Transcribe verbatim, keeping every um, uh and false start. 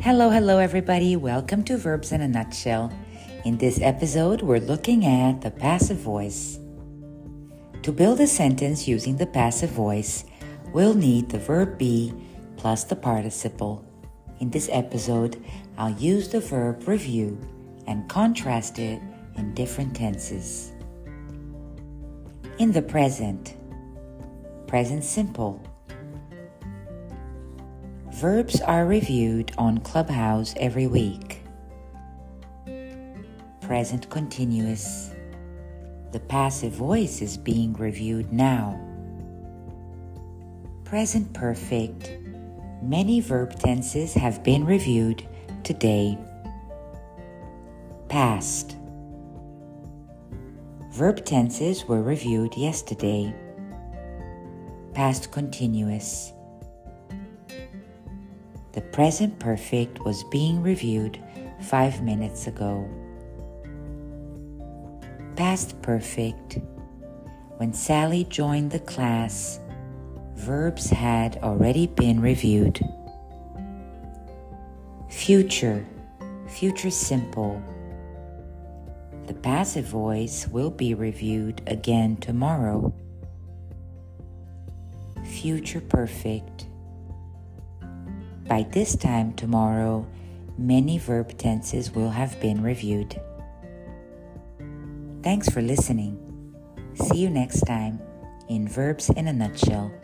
Hello, hello, everybody. Welcome to Verbs in a Nutshell. In this episode, we're looking at the passive voice. To build a sentence using the passive voice, we'll need the verb be plus the participle. In this episode, I'll use the verb review and contrast it in different tenses. In the present, present simple. Verbs are reviewed on Clubhouse every week. Present continuous. The passive voice is being reviewed now. Present perfect. Many verb tenses have been reviewed today. Past. Verb tenses were reviewed yesterday. Past continuous. The present perfect was being reviewed five minutes ago. Past perfect. When Sally joined the class, verbs had already been reviewed. Future. Future simple. The passive voice will be reviewed again tomorrow. Future perfect. By this time tomorrow, many verb tenses will have been reviewed. Thanks for listening. See you next time in Verbs in a Nutshell.